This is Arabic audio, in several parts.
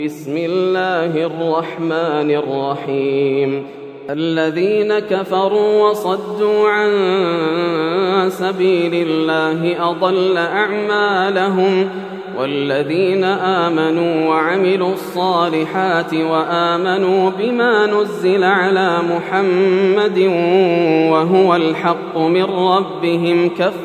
بسم الله الرحمن الرحيم. الذين كفروا وصدوا عن سبيل الله أضل أعمالهم، والذين آمنوا وعملوا الصالحات وآمنوا بما نزل على محمد وهو الحق من ربهم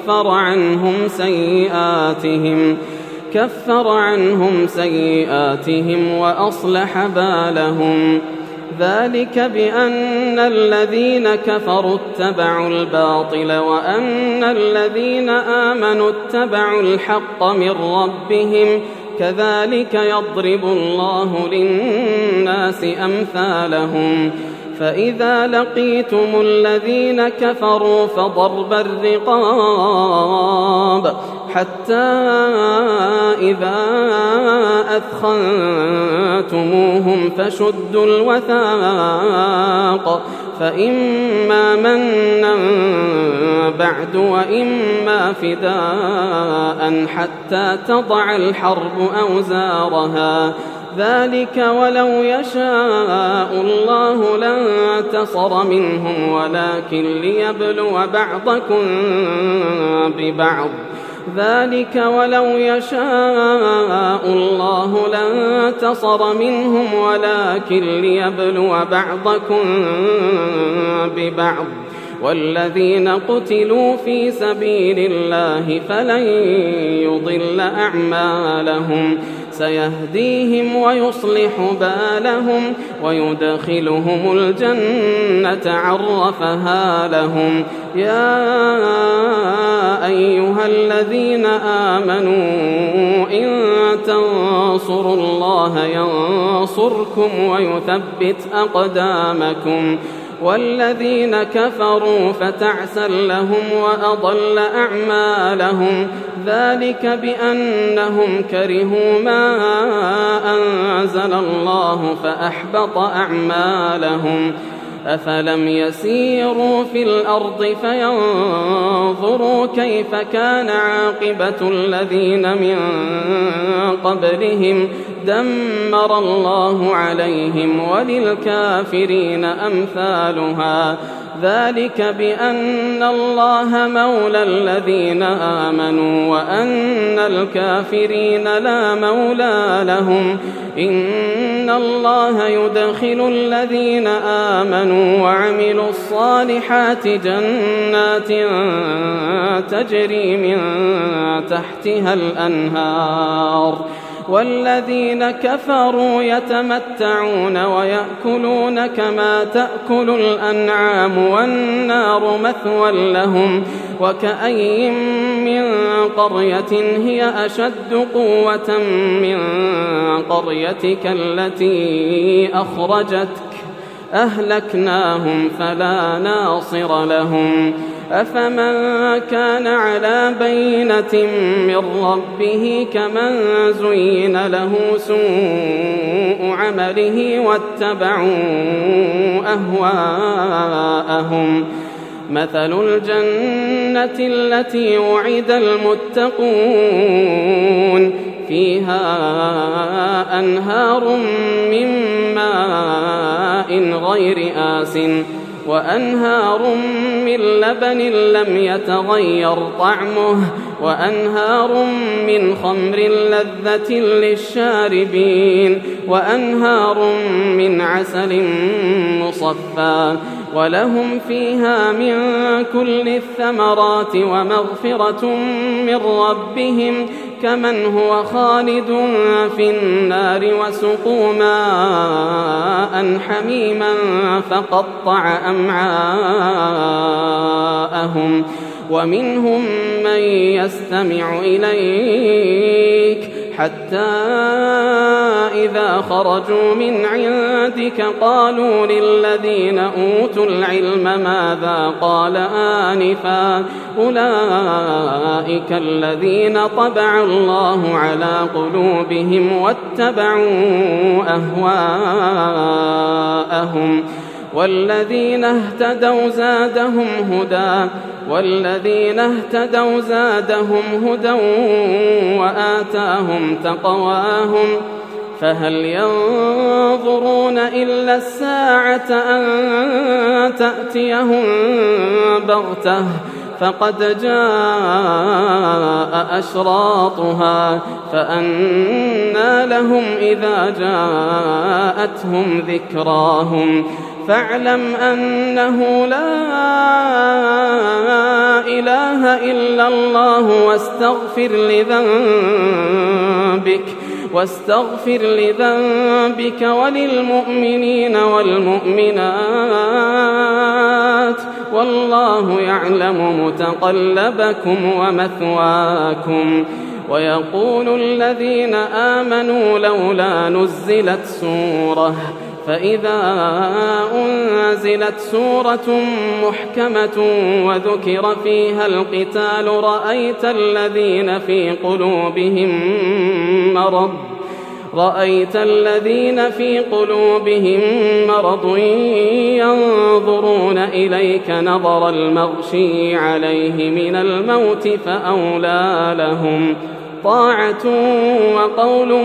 كفر عنهم سيئاتهم وأصلح بالهم. ذلك بأن الذين كفروا اتبعوا الباطل وأن الذين آمنوا اتبعوا الحق من ربهم، كذلك يضرب الله للناس أمثالهم. فإذا لقيتم الذين كفروا فضرب الرقاب حتى إذا أثخنتموهم فشدوا الوثاق، فإما منا بعد وإما فداء حتى تضع الحرب أوزارها. ذلك ولو يشاء الله لانتصر منهم ولكن ليبلو بعضكم ببعض. والذين قتلوا في سبيل الله فلن يضل أعمالهم، سيهديهم ويصلح بالهم ويدخلهم الجنة عرفها لهم. يا أيها الذين آمنوا إن تنصروا الله ينصركم ويثبت أقدامكم. والذين كفروا فتعسا لهم وأضل أعمالهم. ذلك بأنهم كرهوا ما أنزل الله فأحبط أعمالهم. أفلم يسيروا في الأرض فينظروا كيف كان عاقبة الذين من قبلهم، دمر الله عليهم وللكافرين أمثالها. ذلك بأن الله مولى الذين آمنوا وأن الكافرين لا مولى لهم. إن الله يدخل الذين آمنوا وعملوا الصالحات جنات تجري من تحتها الأنهار، والذين كفروا يتمتعون ويأكلون كما تأكل الأنعام والنار مثوى لهم. وكأي من قرية هي أشد قوة من قريتك التي أخرجتك أهلكناهم فلا ناصر لهم. أفمن كان على بينة من ربه كمن زين له سوء عمله واتبعوا أهواءهم. مثل الجنة التي وعد المتقون فيها أنهار من ماء غير آسٍ وأنهار من لبن لم يتغير طعمه وأنهار من خمر لذة للشاربين وأنهار من عسل مصفى ولهم فيها من كل الثمرات ومغفرة من ربهم كمن هو خالد في النار وسقوا ماء حميما فقطع أمعاءهم. ومنهم من يستمع إليك حتى إذا خرجوا من عندك قالوا للذين أوتوا العلم ماذا قال آنفا أولئك الذين طبع الله على قلوبهم واتبعوا أهواءهم. والذين اهتدوا زادهم هدى وآتاهم تقواهم فهل ينظرون إلا الساعة أن تأتيهم بغتة فقد جاء أشراطها فأنى لهم إذا جاءتهم ذكراهم فاعلم أنه لا إله إلا الله واستغفر لذنبك وللمؤمنين والمؤمنات والله يعلم متقلبكم ومثواكم. ويقول الذين آمنوا لولا نزلت سورة فإذا أنزلت سورة محكمة وذكر فيها القتال رأيت الذين في قلوبهم مرض ينظرون إليك نظر المغشي عليه من الموت فأولى لهم طاعة وقول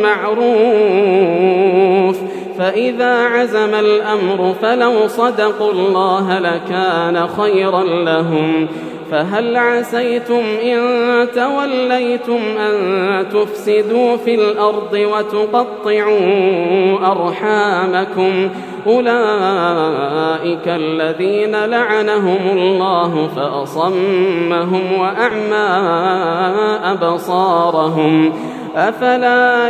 معروف فإذا عزم الأمر فلو صدقوا الله لكان خيرا لهم. فهل عسيتم إن توليتم أن تفسدوا في الأرض وتقطعوا أرحامكم أولئك الذين لعنهم الله فأصمهم وأعمى أبصارهم أفلا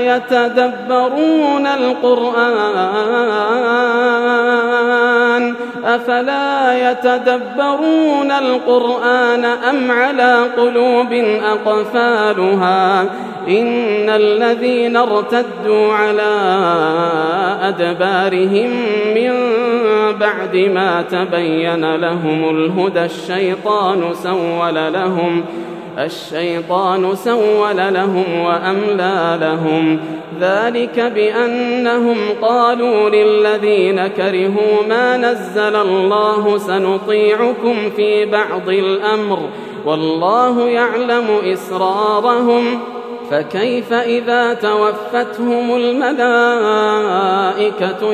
يتدبرون القرآن أم على قلوب أقفالها إن الذين ارتدوا على أدبارهم من بعد ما تبين لهم الهدى الشيطان سول لهم وأملى لهم ذلك بأنهم قالوا للذين كرهوا ما نزل الله سنطيعكم في بعض الأمر والله يعلم إسرارهم فكيف إذا توفتهم الملائكة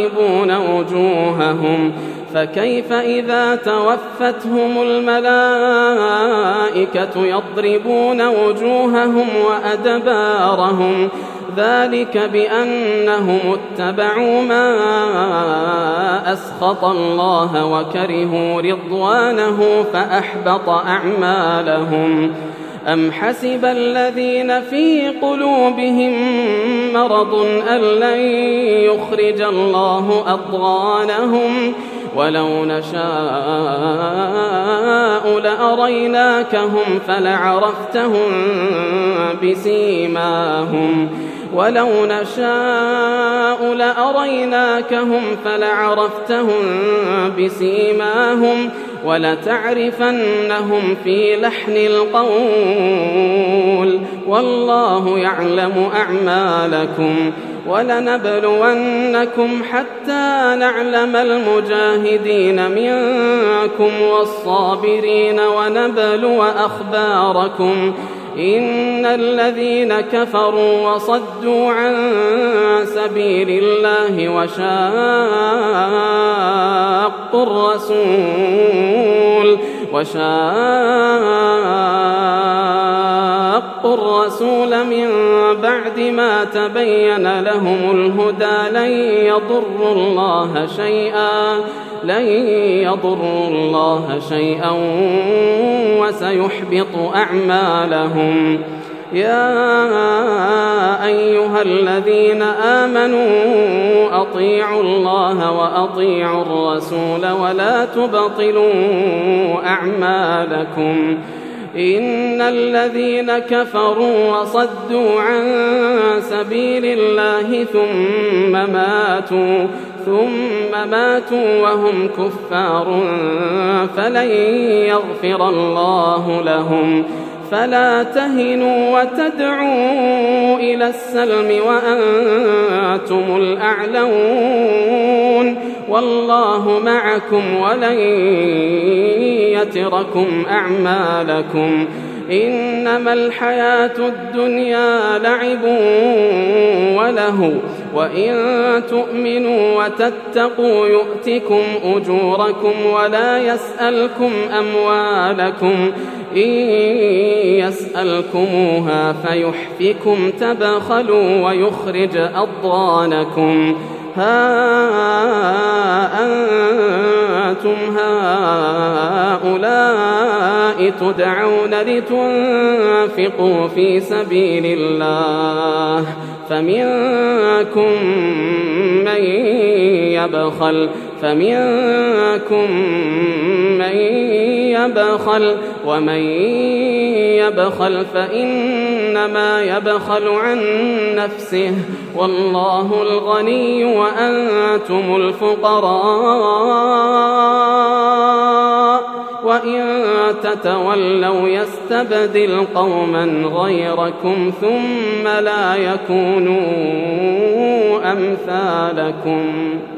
يضربون وجوههم وأدبارهم ذلك بأنهم اتبعوا ما أسخط الله وكرهوا رضوانه فأحبط أعمالهم. أم حسب الذين في قلوبهم مرض أن لن يخرج الله أضغانهم ولو نشاء لأريناكهم فلعرفتهم بسيماهم ولتعرفنهم في لحن القول والله يعلم أعمالكم. ولنبلونكم حتى نعلم المجاهدين منكم والصابرين ونبلو أخباركم إن الذين كفروا وصدوا عن سبيل الله وشاقوا الرسول من بعد ما تبين لهم الهدى لن يضروا الله شيئا وسيحبط أعمالهم. يا أيها الذين آمنوا أطيعوا الله وأطيعوا الرسول ولا تبطلوا أعمالكم إن الذين كفروا وصدوا عن سبيل الله ثم ماتوا وهم كفار فلن يغفر الله لهم. فلا تهنوا وتدعوا إلى السلم وأنتم الأعلون والله معكم ولن يتركم أعمالكم إنما الحياة الدنيا لعب وله وإن تؤمنوا وتتقوا يؤتكم أجوركم ولا يسألكم أموالكم إن يسألكموها فيحفكم تبخلوا ويخرج أضغانكم ها أنتم هؤلاء تدعون لتنفقوا في سبيل الله فمنكم من يبخل ومن يبخل فإنما يبخل عن نفسه والله الغني وأنتم الفقراء وإن تتولوا يستبدل قوما غيركم ثم لا يكونوا أمثالكم